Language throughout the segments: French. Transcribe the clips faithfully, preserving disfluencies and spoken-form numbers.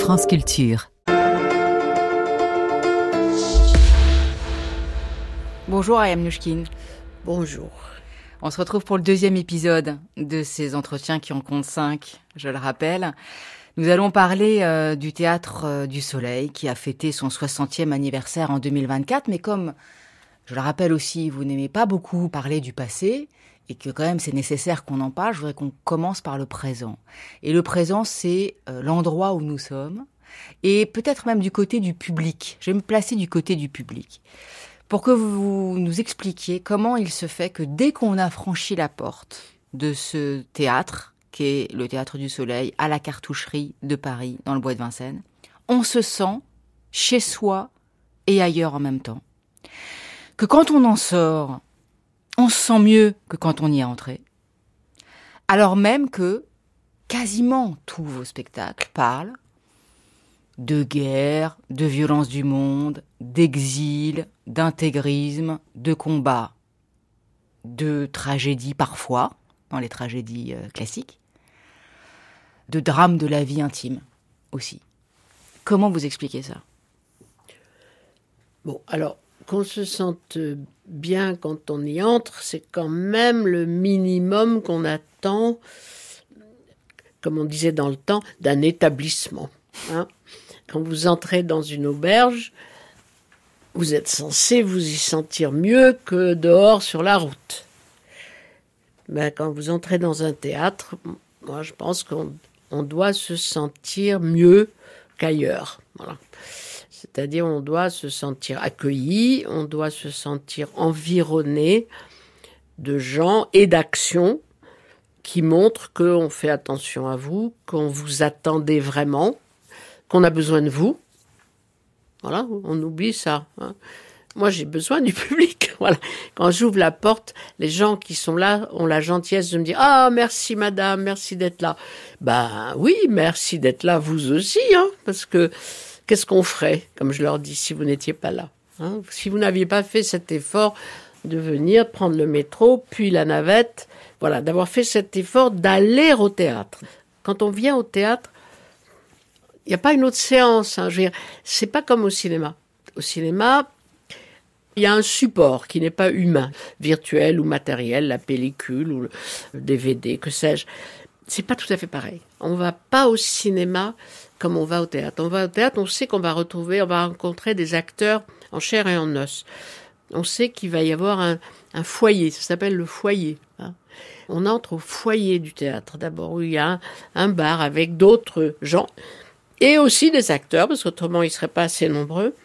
France Culture. Bonjour Ayam Nouchkine. Bonjour. On se retrouve pour le deuxième épisode de ces entretiens qui en comptent cinq, je le rappelle. Nous allons parler euh, du Théâtre euh, du Soleil qui a fêté son soixantième anniversaire en deux mille vingt-quatre. Mais comme, je le rappelle aussi, vous n'aimez pas beaucoup parler du passé et que quand même c'est nécessaire qu'on en parle, je voudrais qu'on commence par le présent. Et le présent, c'est euh, l'endroit où nous sommes et peut-être même du côté du public. Je vais me placer du côté du public. Pour que vous nous expliquiez comment il se fait que dès qu'on a franchi la porte de ce théâtre, qui est le Théâtre du Soleil, à la Cartoucherie de Paris, dans le bois de Vincennes, on se sent chez soi et ailleurs en même temps. Que quand on en sort, on se sent mieux que quand on y est entré. Alors même que quasiment tous vos spectacles parlent de guerre, de violence du monde, d'exil, d'intégrisme, de combat, de tragédie parfois, dans les tragédies euh, classiques, de drame de la vie intime aussi. Comment vous expliquez ça ? Bon, alors, qu'on se sente bien quand on y entre, c'est quand même le minimum qu'on attend, comme on disait dans le temps, d'un établissement, hein. Quand vous entrez dans une auberge, vous êtes censé vous y sentir mieux que dehors sur la route. Ben, quand vous entrez dans un théâtre, moi je pense qu'on on doit se sentir mieux qu'ailleurs. Voilà. C'est-à-dire on doit se sentir accueilli, on doit se sentir environné de gens et d'actions qui montrent qu'on fait attention à vous, qu'on vous attendait vraiment, qu'on a besoin de vous. Voilà, on oublie ça. Hein. Moi, j'ai besoin du public. Voilà. Quand j'ouvre la porte, les gens qui sont là ont la gentillesse de me dire « Ah, merci madame, merci d'être là. » Ben oui, merci d'être là, vous aussi, hein, parce que qu'est-ce qu'on ferait, comme je leur dis, si vous n'étiez pas là, hein, si vous n'aviez pas fait cet effort de venir prendre le métro, puis la navette, voilà, d'avoir fait cet effort d'aller au théâtre. Quand on vient au théâtre, il n'y a pas une autre séance. Hein, je veux dire, c'est pas comme au cinéma. Au cinéma, il y a un support qui n'est pas humain, virtuel ou matériel, la pellicule ou le D V D, que sais-je. C'est pas tout à fait pareil. On va pas au cinéma comme on va au théâtre. On va au théâtre, on sait qu'on va retrouver, on va rencontrer des acteurs en chair et en os. On sait qu'il va y avoir un, un foyer, ça s'appelle le foyer. Hein. On entre au foyer du théâtre d'abord, où il y a un, un bar avec d'autres gens. Et aussi des acteurs, parce qu'autrement ils ne seraient pas assez nombreux,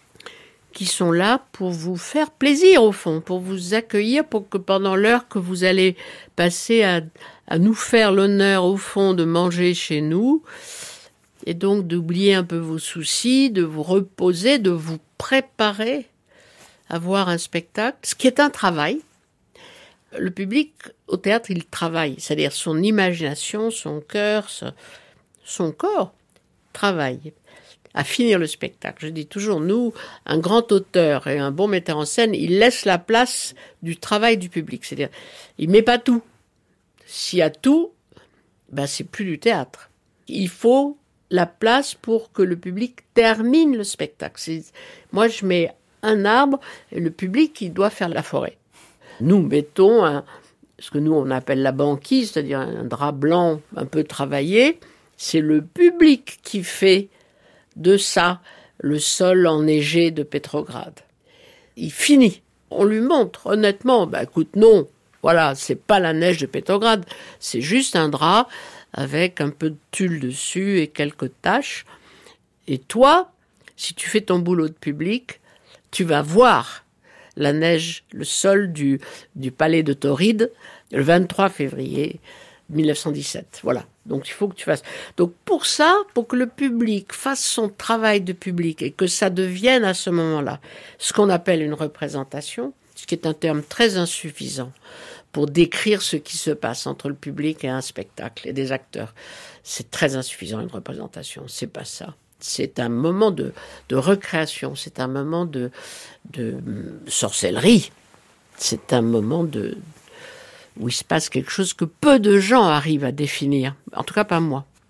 qui sont là pour vous faire plaisir au fond, pour vous accueillir, pour que pendant l'heure que vous allez passer à, à nous faire l'honneur au fond de manger chez nous, et donc d'oublier un peu vos soucis, de vous reposer, de vous préparer à voir un spectacle, ce qui est un travail. Le public au théâtre, il travaille, c'est-à-dire son imagination, son cœur, son corps travaille à finir le spectacle. Je dis toujours, nous, un grand auteur et un bon metteur en scène, il laisse la place du travail du public. C'est-à-dire, il met pas tout. S'il y a tout, ben c'est plus du théâtre. Il faut la place pour que le public termine le spectacle. C'est, moi, je mets un arbre et le public, il doit faire la forêt. Nous mettons un, ce que nous, on appelle la banquise, c'est-à-dire un drap blanc un peu travaillé. C'est le public qui fait de ça le sol enneigé de Pétrograd. Il finit. On lui montre, honnêtement, bah écoute, non, voilà, c'est pas la neige de Pétrograd, c'est juste un drap avec un peu de tulle dessus et quelques taches. Et toi, si tu fais ton boulot de public, tu vas voir la neige, le sol du, du palais de Tauride, le vingt-trois février mille neuf cent dix-sept. Voilà. Donc, il faut que tu fasses. Donc, pour ça, pour que le public fasse son travail de public et que ça devienne à ce moment-là ce qu'on appelle une représentation, ce qui est un terme très insuffisant pour décrire ce qui se passe entre le public et un spectacle et des acteurs. C'est très insuffisant, une représentation. C'est pas ça. C'est un moment de, de recréation. C'est un moment de, de sorcellerie. C'est un moment de, où il se passe quelque chose que peu de gens arrivent à définir. En tout cas, pas moi.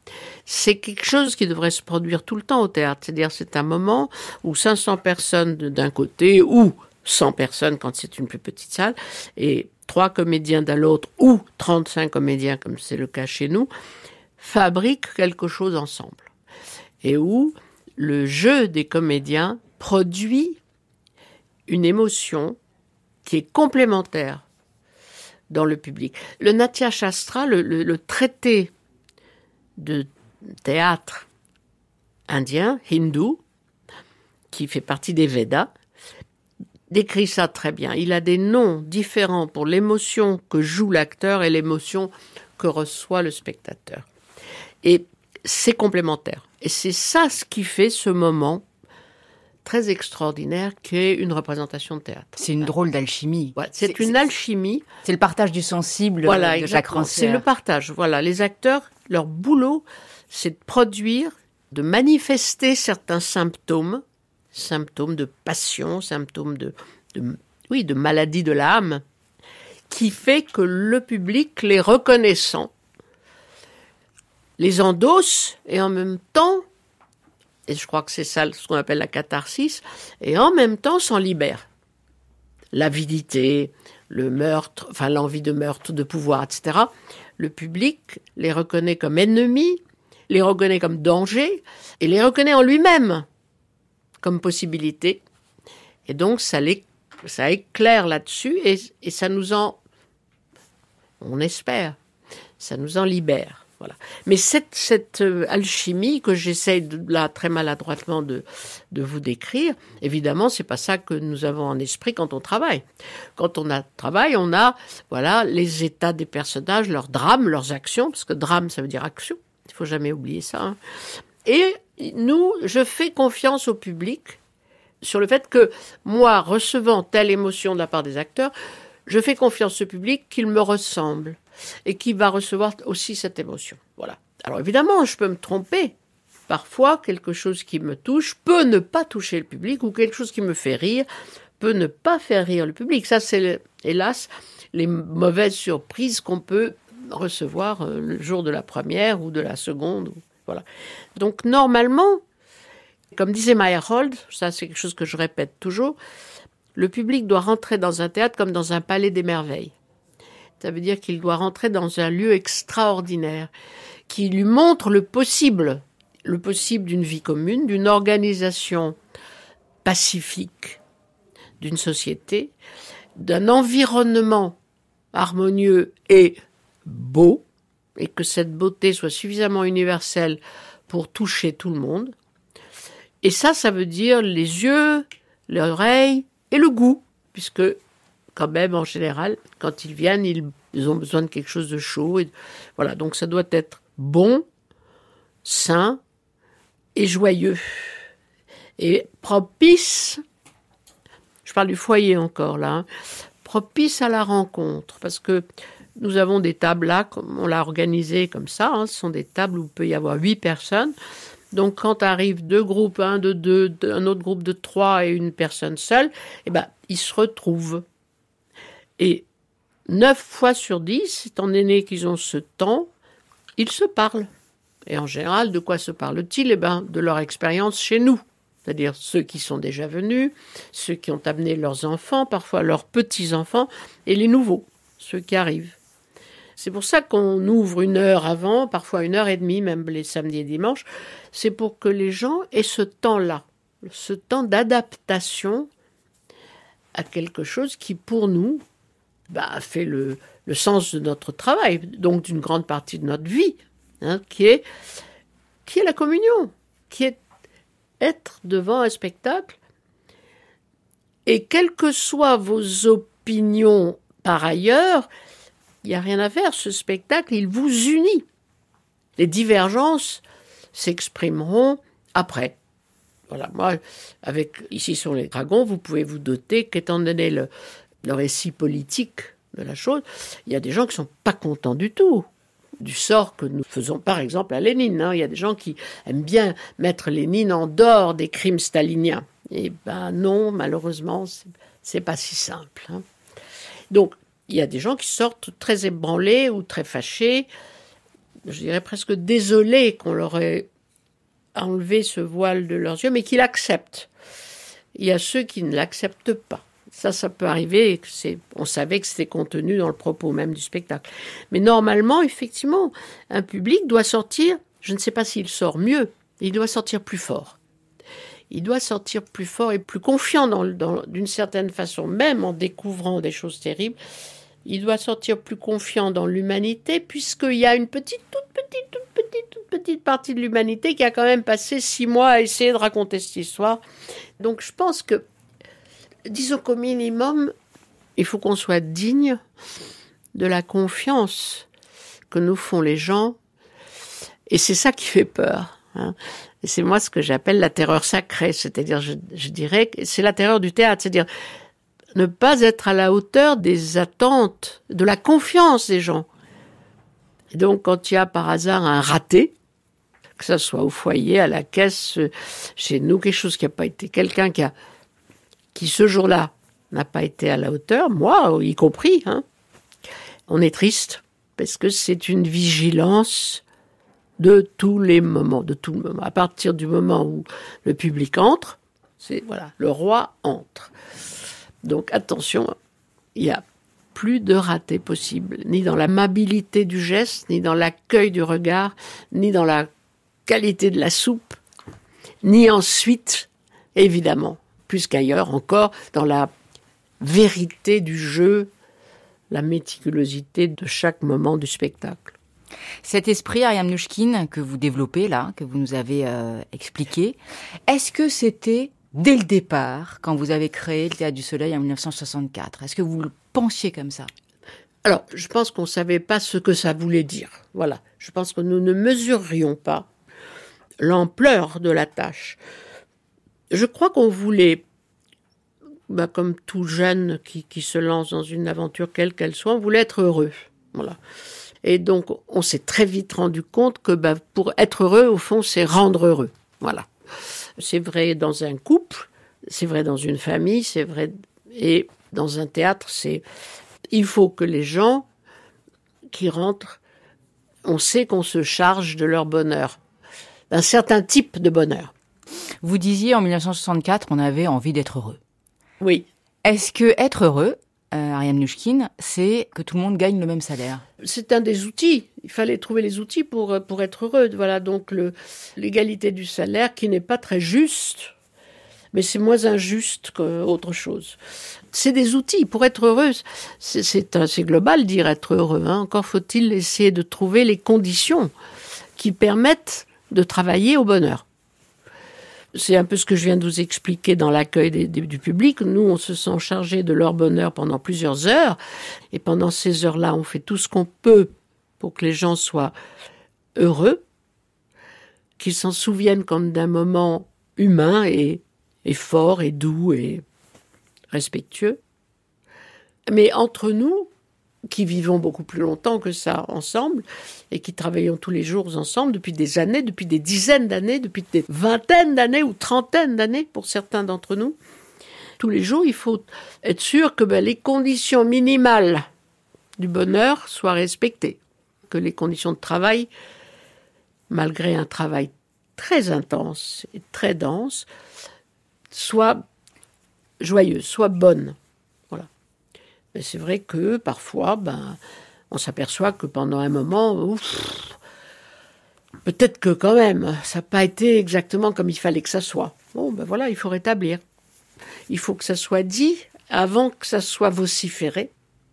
c'est quelque chose qui devrait se produire tout le temps au théâtre. C'est-à-dire, c'est un moment où cinq cents personnes d'un côté, ou cent personnes quand c'est une plus petite salle, et trois comédiens de l'autre, ou trente-cinq comédiens, comme c'est le cas chez nous, fabriquent quelque chose ensemble. Et où le jeu des comédiens produit une émotion qui est complémentaire dans le public. Le Natya Shastra, le, le, le traité de théâtre indien, hindou, qui fait partie des Védas, décrit ça très bien. Il a des noms différents pour l'émotion que joue l'acteur et l'émotion que reçoit le spectateur. Et c'est complémentaire. Et c'est ça ce qui fait ce moment très extraordinaire qu'est une représentation de théâtre. C'est une drôle d'alchimie. Voilà, c'est, c'est une c'est, alchimie. C'est le partage du sensible voilà, de Jacques Rancière. C'est le partage. Voilà, les acteurs, leur boulot, c'est de produire, de manifester certains symptômes, symptômes de passion, symptômes de, de, oui, de maladie de l'âme, qui fait que le public, les reconnaissant, les endosse et en même temps, et je crois que c'est ça ce qu'on appelle la catharsis, et en même temps s'en libère. L'avidité, le meurtre, enfin l'envie de meurtre, de pouvoir, et cetera. Le public les reconnaît comme ennemis, les reconnaît comme danger, et les reconnaît en lui-même comme possibilité. Et donc ça, les, ça éclaire là-dessus, et, et ça nous en, on espère, ça nous en libère. Voilà. Mais cette, cette euh, alchimie que j'essaye de, là très maladroitement de, de vous décrire, évidemment, c'est pas ça que nous avons en esprit quand on travaille. Quand on a, travaille, on a voilà, les états des personnages, leurs drames, leurs actions, parce que drame, ça veut dire action. Il faut jamais oublier ça. Hein. Et nous, je fais confiance au public sur le fait que moi, recevant telle émotion de la part des acteurs, je fais confiance au public qu'il me ressemble et qui va recevoir aussi cette émotion. Voilà. Alors évidemment, je peux me tromper. Parfois, quelque chose qui me touche peut ne pas toucher le public, ou quelque chose qui me fait rire peut ne pas faire rire le public. Ça, c'est, hélas, les mauvaises surprises qu'on peut recevoir le jour de la première ou de la seconde. Voilà. Donc normalement, comme disait Meyerhold, ça c'est quelque chose que je répète toujours, le public doit rentrer dans un théâtre comme dans un palais des merveilles. Ça veut dire qu'il doit rentrer dans un lieu extraordinaire, qui lui montre le possible, le possible d'une vie commune, d'une organisation pacifique, d'une société, d'un environnement harmonieux et beau, et que cette beauté soit suffisamment universelle pour toucher tout le monde. Et ça, ça veut dire les yeux, l'oreille et le goût, puisque quand même, en général, quand ils viennent, ils, ils ont besoin de quelque chose de chaud. Et, voilà, donc ça doit être bon, sain et joyeux. Et propice, je parle du foyer encore là, hein, propice à la rencontre. Parce que nous avons des tables là, comme on l'a organisé comme ça, hein, ce sont des tables où il peut y avoir huit personnes. Donc quand arrivent deux groupes, un de deux, un autre groupe de trois et une personne seule, eh ben, ils se retrouvent. Et neuf fois sur dix, étant donné qu'ils ont ce temps, ils se parlent. Et en général, de quoi se parlent-ils ? Eh ben, de leur expérience chez nous. C'est-à-dire ceux qui sont déjà venus, ceux qui ont amené leurs enfants, parfois leurs petits-enfants, et les nouveaux, ceux qui arrivent. C'est pour ça qu'on ouvre une heure avant, parfois une heure et demie, même les samedis et dimanches. C'est pour que les gens aient ce temps-là, ce temps d'adaptation à quelque chose qui, pour nous, bah, fait le, le sens de notre travail, donc d'une grande partie de notre vie, hein, qui est, qui est la communion, qui est être devant un spectacle. Et quelles que soient vos opinions par ailleurs, il n'y a rien à faire. Ce spectacle, il vous unit. Les divergences s'exprimeront après. Voilà, moi, avec Ici sur les dragons, vous pouvez vous doter qu'étant donné le, le récit politique de la chose, il y a des gens qui ne sont pas contents du tout du sort que nous faisons, par exemple, à Lénine. Hein. Il y a des gens qui aiment bien mettre Lénine en dehors des crimes staliniens. Et ben non, malheureusement, c'est, c'est pas si simple. Hein. Donc, il y a des gens qui sortent très ébranlés ou très fâchés je dirais presque désolés qu'on leur ait enlevé ce voile de leurs yeux, mais qui l'acceptent. Il y a ceux qui ne l'acceptent pas. Ça, ça peut arriver. Et que c'est, on savait que c'était contenu dans le propos même du spectacle. Mais normalement, effectivement, un public doit sortir, je ne sais pas s'il sort mieux, il doit sortir plus fort. Il doit sortir plus fort et plus confiant dans, dans, d'une certaine façon, même en découvrant des choses terribles. Il doit sortir plus confiant dans l'humanité, puisqu'il y a une petite, toute petite, toute petite, toute petite partie de l'humanité qui a quand même passé six mois à essayer de raconter cette histoire. Donc je pense que, disons qu'au minimum, il faut qu'on soit digne de la confiance que nous font les gens. Et c'est ça qui fait peur. Hein. Et c'est moi ce que j'appelle la terreur sacrée. C'est-à-dire, je, je dirais que c'est la terreur du théâtre. C'est-à-dire ne pas être à la hauteur des attentes, de la confiance des gens. Et donc, quand il y a par hasard un raté, que ça soit au foyer, à la caisse, chez nous, quelque chose qui n'a pas été, quelqu'un qui a, qui ce jour-là n'a pas été à la hauteur, moi y compris, hein, on est triste, parce que c'est une vigilance de tous les moments, de tout le moment. À partir du moment où le public entre, c'est, voilà, le roi entre. Donc attention, il n'y a plus de raté possible, ni dans l'amabilité du geste, ni dans l'accueil du regard, ni dans la qualité de la soupe, ni ensuite, évidemment, plus qu'ailleurs encore, dans la vérité du jeu, la méticulosité de chaque moment du spectacle. Cet esprit, Ariane Mnouchkine, que vous développez là, que vous nous avez euh, expliqué, est-ce que c'était dès le départ, quand vous avez créé le Théâtre du Soleil en dix-neuf cent soixante-quatre, est-ce que vous le pensiez comme ça ? Alors, je pense qu'on ne savait pas ce que ça voulait dire. Voilà. Je pense que nous ne mesurions pas l'ampleur de la tâche. Je crois qu'on voulait, bah, comme tout jeune qui, qui se lance dans une aventure quelle qu'elle soit, on voulait être heureux. Voilà. Et donc, on s'est très vite rendu compte que bah, pour être heureux, au fond, c'est rendre heureux. Voilà. C'est vrai dans un couple, c'est vrai dans une famille, c'est vrai... Et dans un théâtre, c'est... Il faut que les gens qui rentrent, on sait qu'on se charge de leur bonheur, d'un certain type de bonheur. Vous disiez en dix-neuf cent soixante-quatre, on avait envie d'être heureux. Oui. Est-ce que être heureux, euh, Ariane Mnouchkine, c'est que tout le monde gagne le même salaire ? C'est un des outils. Il fallait trouver les outils pour, pour être heureux. Voilà, donc le, l'égalité du salaire qui n'est pas très juste, mais c'est moins injuste qu'autre chose. C'est des outils. Pour être heureuse, c'est, c'est, c'est global dire être heureux. Hein. Encore faut-il essayer de trouver les conditions qui permettent de travailler au bonheur. C'est un peu ce que je viens de vous expliquer dans l'accueil des, des, du public. Nous, on se sent chargé de leur bonheur pendant plusieurs heures. Et pendant ces heures-là, on fait tout ce qu'on peut pour que les gens soient heureux, qu'ils s'en souviennent comme d'un moment humain et, et fort et doux et respectueux. Mais entre nous, qui vivons beaucoup plus longtemps que ça ensemble et qui travaillons tous les jours ensemble depuis des années, depuis des dizaines d'années, depuis des vingtaines d'années ou trentaines d'années pour certains d'entre nous. Tous les jours, il faut être sûr que ben, les conditions minimales du bonheur soient respectées, que les conditions de travail, malgré un travail très intense et très dense, soient joyeuses, soient bonnes. Mais c'est vrai que parfois, ben, on s'aperçoit que pendant un moment, ouf, peut-être que quand même, ça n'a pas été exactement comme il fallait que ça soit. Bon, ben voilà, il faut rétablir. Il faut que ça soit dit avant que ça soit vociféré.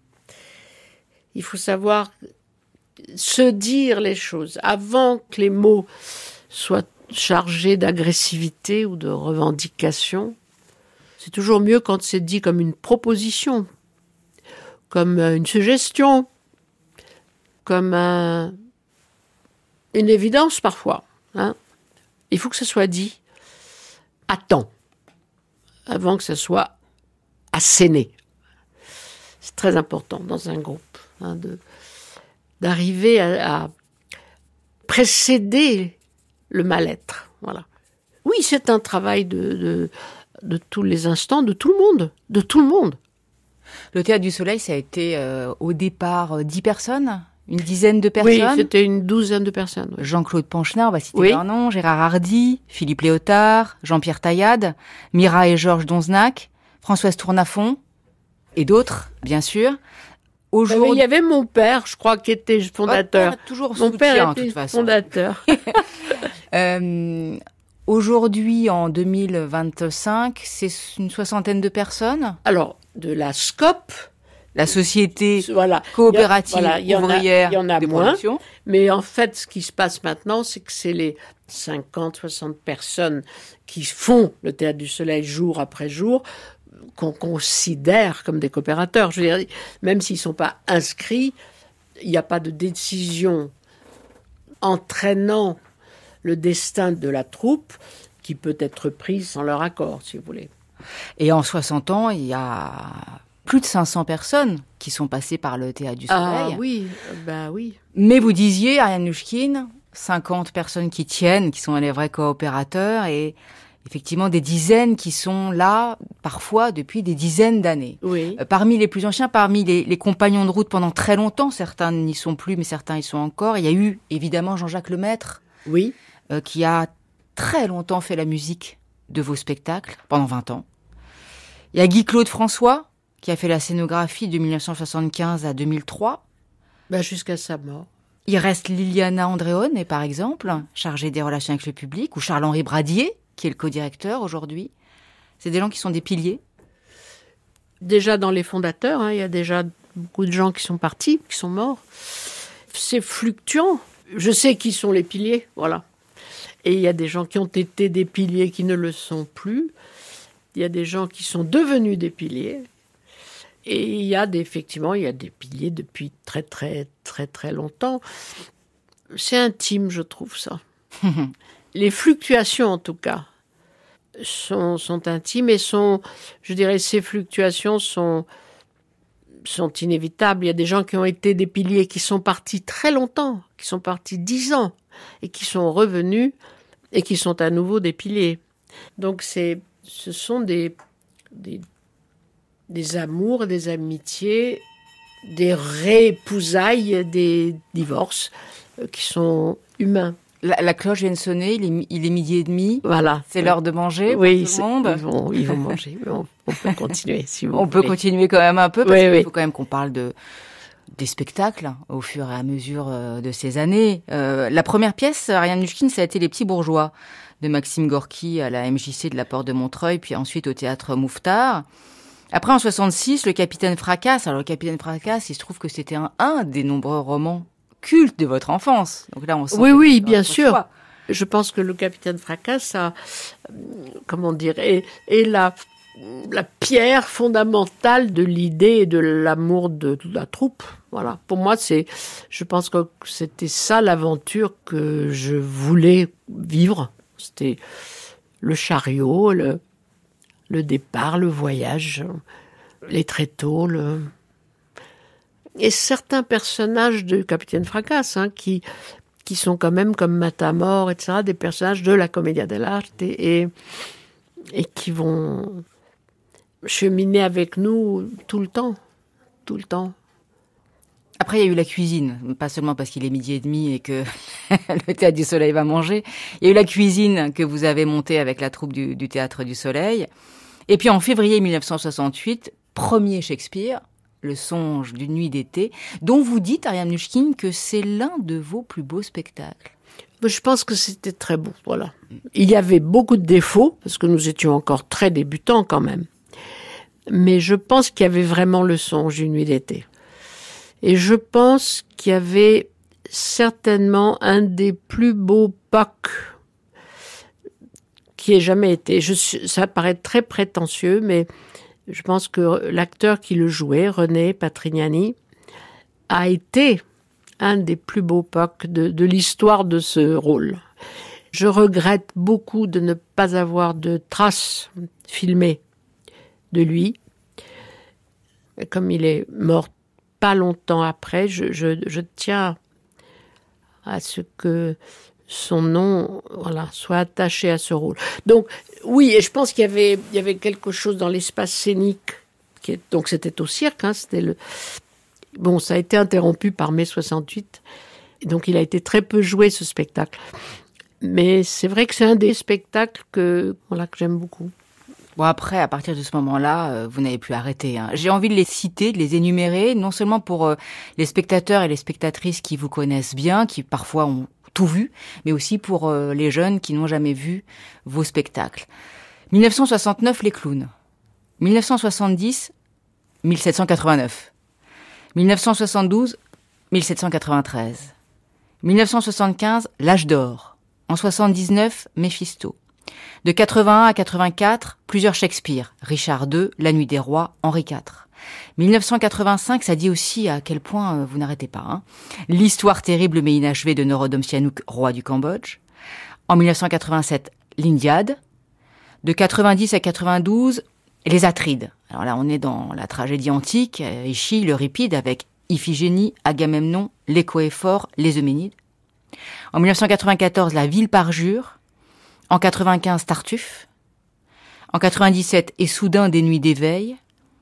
Il faut savoir se dire les choses avant que les mots soient chargés d'agressivité ou de revendication. C'est toujours mieux quand c'est dit comme une proposition, comme une suggestion, comme un, une évidence parfois. Hein. Il faut que ça soit dit à temps, avant que ça soit asséné. C'est très important dans un groupe, hein, de, d'arriver à, à précéder le mal-être. Voilà. Oui, c'est un travail de, de, de tous les instants, de tout le monde, de tout le monde. Le Théâtre du Soleil, ça a été euh, au départ euh, dix personnes, une dizaine de personnes. Oui, c'était une douzaine de personnes. Oui. Jean-Claude Panchenin, on va citer Oui. leur nom, Gérard Hardy, Philippe Léotard, Jean-Pierre Taillade, Mira et Georges Donzenac, Françoise Tournafont et d'autres, bien sûr. Aujourd'hui, il y avait mon père, je crois, qui était fondateur. Père toujours mon soutien, père de était toute façon. fondateur. euh, aujourd'hui, en deux mille vingt-cinq, c'est une soixantaine de personnes. Alors, de la SCOP, la société voilà, coopérative il y a, voilà, il y en ouvrière a, il y en a de moins, production. Mais en fait, ce qui se passe maintenant, c'est que c'est les cinquante, soixante personnes qui font le Théâtre du Soleil jour après jour qu'on considère comme des coopérateurs. Je veux dire, même s'ils ne sont pas inscrits, il n'y a pas de décision entraînant le destin de la troupe qui peut être prise sans leur accord, si vous voulez. Et en soixante ans, il y a plus de cinq cents personnes qui sont passées par le Théâtre du Soleil. Ah oui, bah oui. Mais vous disiez, Ariane Nouchkine, cinquante personnes qui tiennent, qui sont les vrais coopérateurs, et effectivement des dizaines qui sont là, parfois depuis des dizaines d'années. Oui. Euh, parmi les plus anciens, parmi les, les compagnons de route pendant très longtemps, certains n'y sont plus, mais certains y sont encore. Il y a eu évidemment Jean-Jacques Lemaître, oui. euh, qui a très longtemps fait la musique de vos spectacles, pendant vingt ans. Il y a Guy-Claude François, qui a fait la scénographie de mille neuf cent soixante-quinze à deux mille trois. Ben jusqu'à sa mort. Il reste Liliana Andréone, par exemple, chargée des relations avec le public, ou Charles-Henri Bradier, qui est le co-directeur aujourd'hui. C'est des gens qui sont des piliers. Déjà dans les fondateurs, hein, il y a déjà beaucoup de gens qui sont partis, qui sont morts. C'est fluctuant. Je sais qui sont les piliers, voilà. Et il y a des gens qui ont été des piliers qui ne le sont plus. Il y a des gens qui sont devenus des piliers. Et il y a des, effectivement, il y a des piliers depuis très, très, très, très longtemps. C'est intime, je trouve, ça. Les fluctuations, en tout cas, sont, sont intimes et sont, je dirais, ces fluctuations sont, sont inévitables. Il y a des gens qui ont été des piliers qui sont partis très longtemps, qui sont partis dix ans et qui sont revenus et qui sont à nouveau des piliers. Donc, c'est, ce sont des, des, des amours, des amitiés, des réépousailles, des divorces euh, qui sont humains. La, la cloche vient de sonner, il est, il est midi et demi. Voilà. C'est l'heure de manger pour oui, tout le monde. Ils vont, ils vont manger. Mais on, on peut continuer si vous On voulez. peut continuer quand même un peu, parce oui, qu'il oui. faut quand même qu'on parle de, des spectacles au fur et à mesure de ces années. Euh, la première pièce, Ariane Nouchkine, ça a été Les Petits Bourgeois de Maxime Gorky à la M J C de la Porte de Montreuil, puis ensuite au Théâtre Mouffetard. Après, en soixante-six, Le Capitaine Fracasse. Alors, Le Capitaine Fracasse, il se trouve que c'était un, un des nombreux romans cultes de votre enfance. Donc là, on sent Oui, que oui, c'est bien votre sûr. choix. Je pense que Le Capitaine Fracasse a, comment dire, est, est la, la pierre fondamentale de l'idée et de l'amour de, de la troupe. Voilà. Pour moi, c'est, je pense que c'était ça l'aventure que je voulais vivre. C'était le chariot, le, le départ, le voyage, les tréteaux, le... et certains personnages de Capitaine Fracasse, hein, qui, qui sont quand même comme Matamor, et cetera, des personnages de la Commedia dell'arte et, et, et qui vont cheminer avec nous tout le temps, tout le temps. Après, il y a eu la cuisine, pas seulement parce qu'il est midi et demi et que le Théâtre du Soleil va manger. Il y a eu la cuisine que vous avez montée avec la troupe du, du Théâtre du Soleil. Et puis en février mille neuf cent soixante-huit, premier Shakespeare, Le Songe d'une nuit d'été, dont vous dites, Ariane Nouchkine, que c'est l'un de vos plus beaux spectacles. Je pense que c'était très beau, voilà. Il y avait beaucoup de défauts, parce que nous étions encore très débutants quand même. Mais je pense qu'il y avait vraiment Le Songe d'une nuit d'été. Et je pense qu'il y avait certainement un des plus beaux P O C qui ait jamais été. Je, ça paraît très prétentieux, mais je pense que l'acteur qui le jouait, René Patrignani, a été un des plus beaux P O C de, de l'histoire de ce rôle. Je regrette beaucoup de ne pas avoir de traces filmées de lui. Comme il est mort pas longtemps après, je, je, je tiens à ce que son nom, voilà, soit attaché à ce rôle. Donc, oui, et je pense qu'il y avait, il y avait quelque chose dans l'espace scénique, qui est, donc c'était au cirque, hein, c'était le, Bon, ça a été interrompu par mai soixante-huit, et donc il a été très peu joué, ce spectacle. Mais c'est vrai que c'est un des spectacles que, voilà, que j'aime beaucoup. Bon, après, à partir de ce moment-là, euh, vous n'avez plus arrêté. Hein. J'ai envie de les citer, de les énumérer, non seulement pour euh, les spectateurs et les spectatrices qui vous connaissent bien, qui parfois ont tout vu, mais aussi pour euh, les jeunes qui n'ont jamais vu vos spectacles. dix-neuf cent soixante-neuf, Les Clowns. dix-neuf cent soixante-dix, dix-sept cent quatre-vingt-neuf. dix-neuf cent soixante-douze, dix-sept cent quatre-vingt-treize. dix-neuf cent soixante-quinze, L'Âge d'Or. En soixante-dix-neuf, Méphisto. De quatre-vingt-un à quatre-vingt-quatre, plusieurs Shakespeare. Richard deux, La Nuit des Rois, Henri quatre. dix-neuf cent quatre-vingt-cinq, ça dit aussi à quel point euh, vous n'arrêtez pas. Hein. L'histoire terrible mais inachevée de Norodom Sihanouk, roi du Cambodge. En dix-neuf cent quatre-vingt-sept, L'Iliade. De quatre-vingt-dix à quatre-vingt-douze, Les Atrides. Alors là, on est dans la tragédie antique, Échille, l'Euripide, avec Iphigénie, Agamemnon, les Coéphores, les Euménides. En dix-neuf cent quatre-vingt-quatorze, La Ville parjure. En quatre-vingt-quinze, Tartuffe. En quatre-vingt-dix-sept, Et soudain des nuits d'éveil.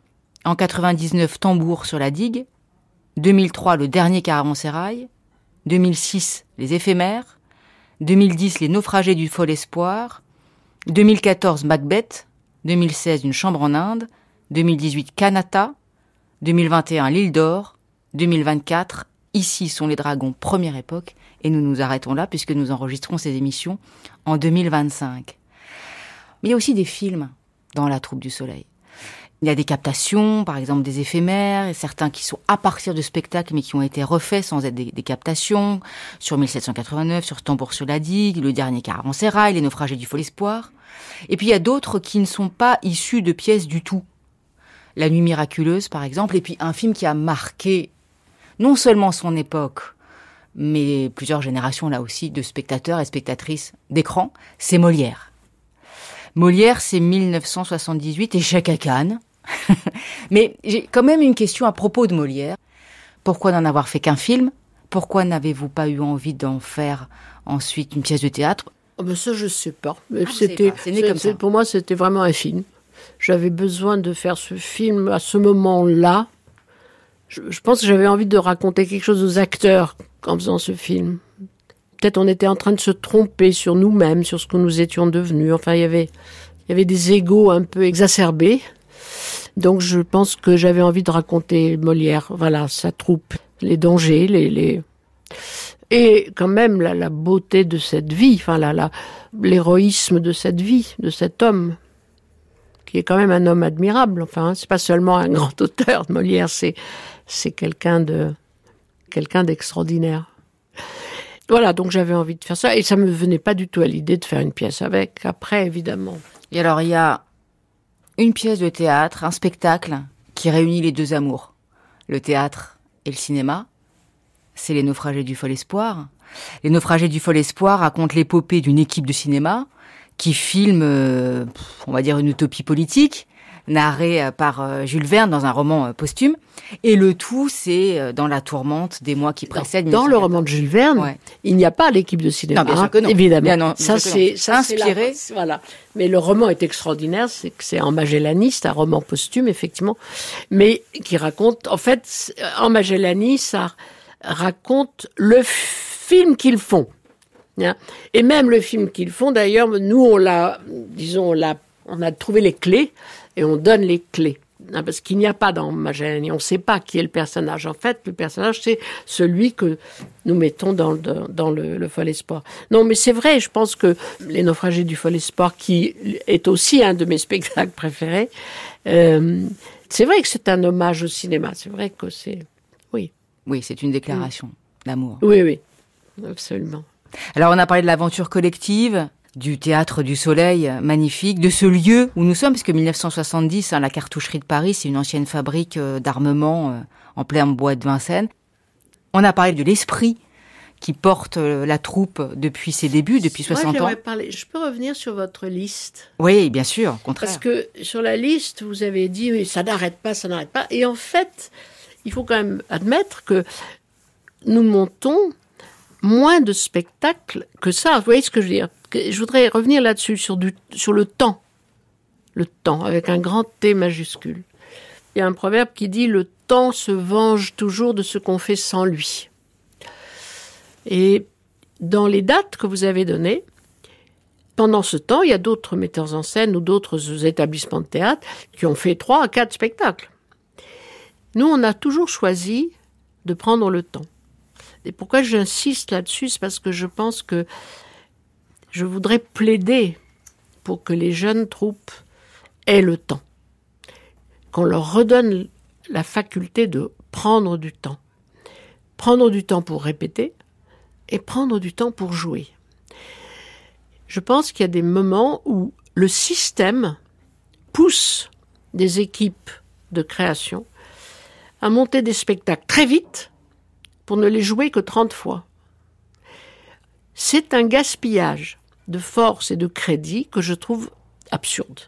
En quatre-vingt-dix-neuf, Tambour sur la digue. deux mille trois, Le dernier caravansérail. deux mille six, Les éphémères. deux mille dix, Les naufragés du fol espoir. deux mille quatorze, Macbeth. deux mille seize, Une chambre en Inde. deux mille dix-huit, Kanata. deux mille vingt et un, L'île d'or. deux mille vingt-quatre, Ici sont les dragons, première époque. Et nous nous arrêtons là puisque nous enregistrons ces émissions en deux mille vingt-cinq. Mais il y a aussi des films dans La Troupe du Soleil. Il y a des captations, par exemple des éphémères, et certains qui sont à partir de spectacles mais qui ont été refaits sans être des, des captations, sur dix-sept cent quatre-vingt-neuf, sur Tambour sur la digue, Le dernier caravansérail, Les naufragés du fol espoir. Et puis il y a d'autres qui ne sont pas issus de pièces du tout. La Nuit miraculeuse, par exemple, et puis un film qui a marqué non seulement son époque, mais plusieurs générations là aussi de spectateurs et spectatrices d'écran, c'est Molière. Molière, c'est dix-neuf cent soixante-dix-huit, échec à Cannes. Mais j'ai quand même une question à propos de Molière. Pourquoi n'en avoir fait qu'un film ? Pourquoi n'avez-vous pas eu envie d'en faire ensuite une pièce de théâtre ? Oh ben ça, je ne sais pas. Ah, c'était, pas. C'est né comme ça. Pour moi, c'était vraiment un film. J'avais besoin de faire ce film à ce moment-là. Je, je pense que j'avais envie de raconter quelque chose aux acteurs en faisant ce film. Peut-être on était en train de se tromper sur nous-mêmes, sur ce que nous étions devenus. Enfin, il y avait, il y avait des égos un peu exacerbés. Donc, je pense que j'avais envie de raconter Molière, voilà, sa troupe, les dangers, les, les... et quand même la, la beauté de cette vie, enfin, la, la, l'héroïsme de cette vie, de cet homme, qui est quand même un homme admirable. Enfin, c'est pas seulement un grand auteur, Molière, c'est, c'est quelqu'un de, quelqu'un d'extraordinaire. Voilà, donc j'avais envie de faire ça, et ça me venait pas du tout à l'idée de faire une pièce avec, après, évidemment. Et alors, il y a une pièce de théâtre, un spectacle qui réunit les deux amours, le théâtre et le cinéma. C'est Les naufragés du fol espoir. Les naufragés du fol espoir racontent l'épopée d'une équipe de cinéma qui filme, euh, on va dire, une utopie politique, narrée par Jules Verne dans un roman posthume. Et le tout, c'est dans la tourmente des mois qui précèdent. Dans le roman de Jules Verne, ouais. Il n'y a pas l'équipe de cinéma. Non, bien sûr que non. Évidemment. Bien non, ça, c'est, ça, inspiré. C'est la, voilà. Mais le roman est extraordinaire. C'est que c'est En Magellanie, c'est un roman posthume, effectivement. Mais qui raconte, en fait, En Magellanie, ça raconte le film qu'ils font. Et même le film qu'ils font, d'ailleurs, nous, on l'a, disons, on l'a, on a trouvé les clés et on donne les clés. Parce qu'il n'y a pas dans Magellanie, on ne sait pas qui est le personnage. En fait, le personnage, c'est celui que nous mettons dans, le, dans le, le fol espoir. Non, mais c'est vrai, je pense que Les naufragés du fol espoir, qui est aussi un de mes spectacles préférés, euh, c'est vrai que c'est un hommage au cinéma. C'est vrai que c'est... Oui. Oui, c'est une déclaration mmh. d'amour. Oui, oui, absolument. Alors, on a parlé de l'aventure collective, du Théâtre du Soleil, magnifique, de ce lieu où nous sommes, parce que dix-neuf cent soixante-dix, hein, la cartoucherie de Paris, c'est une ancienne fabrique euh, d'armement euh, en plein bois de Vincennes. On a parlé de l'esprit qui porte euh, la troupe depuis ses débuts, depuis soixante Moi, ans. Parler. Je peux revenir sur votre liste ? Oui, bien sûr, au contraire. Parce que sur la liste, vous avez dit, oui, ça n'arrête pas, ça n'arrête pas. Et en fait, il faut quand même admettre que nous montons moins de spectacles que ça. Vous voyez ce que je veux dire ? Je voudrais revenir là-dessus, sur, du, sur le temps. Le temps, avec un grand T majuscule. Il y a un proverbe qui dit « Le temps se venge toujours de ce qu'on fait sans lui ». Et dans les dates que vous avez données, pendant ce temps, il y a d'autres metteurs en scène ou d'autres établissements de théâtre qui ont fait trois à quatre spectacles. Nous, on a toujours choisi de prendre le temps. Et pourquoi j'insiste là-dessus, c'est parce que je pense que je voudrais plaider pour que les jeunes troupes aient le temps. Qu'on leur redonne la faculté de prendre du temps. Prendre du temps pour répéter et prendre du temps pour jouer. Je pense qu'il y a des moments où le système pousse des équipes de création à monter des spectacles très vite pour ne les jouer que trente fois. C'est un gaspillage de force et de crédit que je trouve absurde.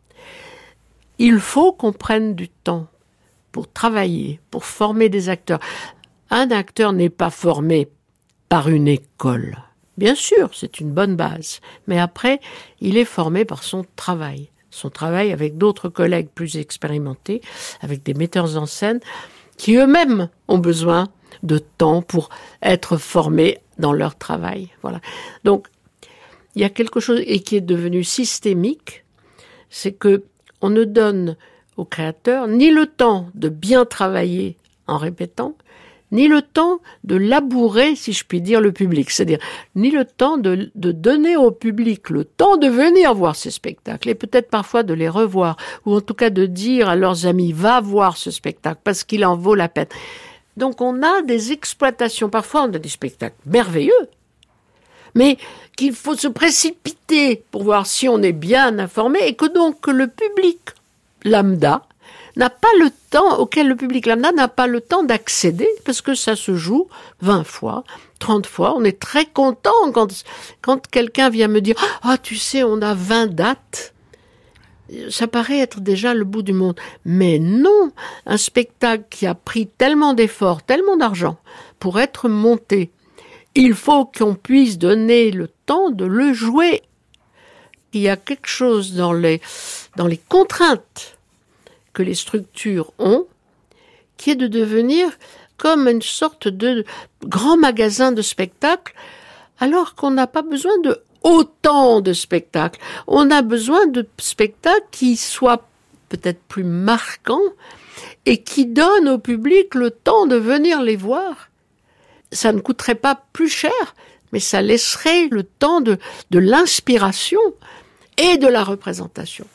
Il faut qu'on prenne du temps pour travailler, pour former des acteurs. Un acteur n'est pas formé par une école. Bien sûr, c'est une bonne base, mais après, il est formé par son travail. Son travail avec d'autres collègues plus expérimentés, avec des metteurs en scène, qui eux-mêmes ont besoin de temps pour être formés dans leur travail. Voilà. Donc, il y a quelque chose et qui est devenu systémique, c'est que on ne donne aux créateurs ni le temps de bien travailler en répétant, ni le temps de labourer, si je puis dire, le public. C'est-à-dire, ni le temps de, de donner au public le temps de venir voir ces spectacles et peut-être parfois de les revoir, ou en tout cas de dire à leurs amis, va voir ce spectacle parce qu'il en vaut la peine. Donc on a des exploitations, parfois on a des spectacles merveilleux, mais qu'il faut se précipiter pour voir si on est bien informé et que donc le public lambda n'a pas le temps, auquel le public lambda n'a pas le temps d'accéder, parce que ça se joue vingt fois, trente fois. On est très content quand, quand quelqu'un vient me dire « Ah, tu sais, on a vingt dates ». Ça paraît être déjà le bout du monde. Mais non, un spectacle qui a pris tellement d'efforts, tellement d'argent pour être monté, il faut qu'on puisse donner le temps de le jouer. Il y a quelque chose dans les, dans les contraintes que les structures ont, qui est de devenir comme une sorte de grand magasin de spectacles, alors qu'on n'a pas besoin de autant de spectacles. On a besoin de spectacles qui soient peut-être plus marquants et qui donnent au public le temps de venir les voir. Ça ne coûterait pas plus cher, mais ça laisserait le temps de, de l'inspiration et de la représentation.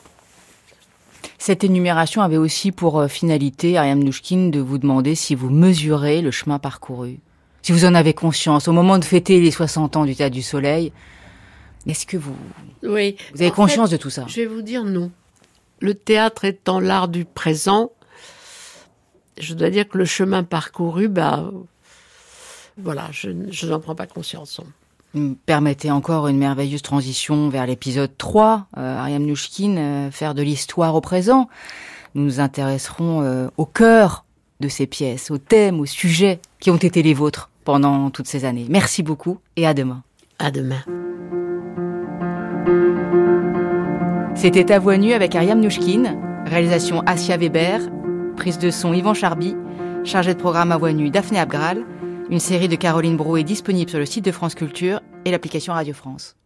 Cette énumération avait aussi pour finalité, Ariane Mnouchkine, de vous demander si vous mesurez le chemin parcouru. Si vous en avez conscience, au moment de fêter les soixante ans du Théâtre du Soleil, est-ce que vous, oui. vous avez en conscience fait, de tout ça? Je vais vous dire non. Le théâtre étant l'art du présent, je dois dire que le chemin parcouru, bah, voilà, je, je n'en prends pas conscience. Vous permettez encore une merveilleuse transition vers l'épisode trois, euh, Ariane Mnouchkine, euh, faire de l'histoire au présent. Nous nous intéresserons euh, au cœur de ces pièces, aux thèmes, aux sujets qui ont été les vôtres pendant toutes ces années. Merci beaucoup et à demain. À demain. C'était À Voix nue avec Ariane Mnouchkine, réalisation Assia Weber, prise de son Yvan Charby, chargé de programme À Voix nue Daphné Abgral. Une série de Caroline Brou est disponible sur le site de France Culture et l'application Radio France.